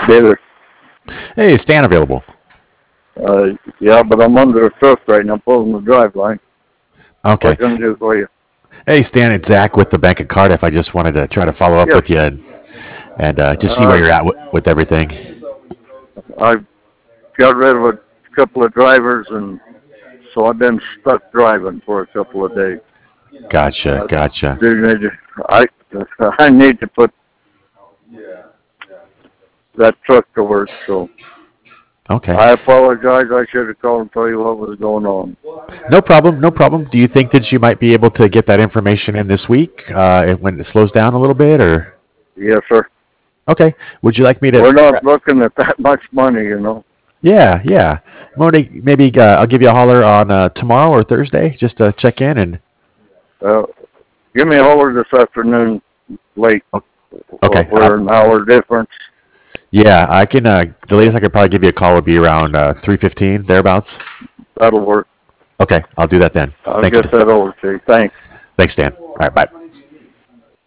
David. Hey, is Stan available? Yeah, but I'm under a truck right now, pulling the drive line. What Okay. can I do for you? Hey, Stan, it's Zach with the Bank of Cardiff. I just wanted to try to follow up Yes. with you and just see where Uh, you're at with everything. I got rid of a couple of drivers, and so I've been stuck driving for a couple of days. Gotcha, I gotcha. do need to, I, I need to put that truck to work, so Okay. I apologize. I should have called and told you what was going on. No problem, no problem. Do you think that you might be able to get that information in this week when it slows down a little bit, or? Yes, sir. Okay. Would you like me to? We're not looking at that much money. Yeah, yeah. Moni, maybe I'll give you a holler on tomorrow or Thursday just to check in and. Uh, Give me a holler this afternoon late. Oh, okay. We're an hour difference. Yeah, I can. The latest I could probably give you a call would be around 3:15 thereabouts. That'll work. Okay, I'll do that then. I'll Thanks, get that over to you. Thanks. thanks, Dan. All right, bye.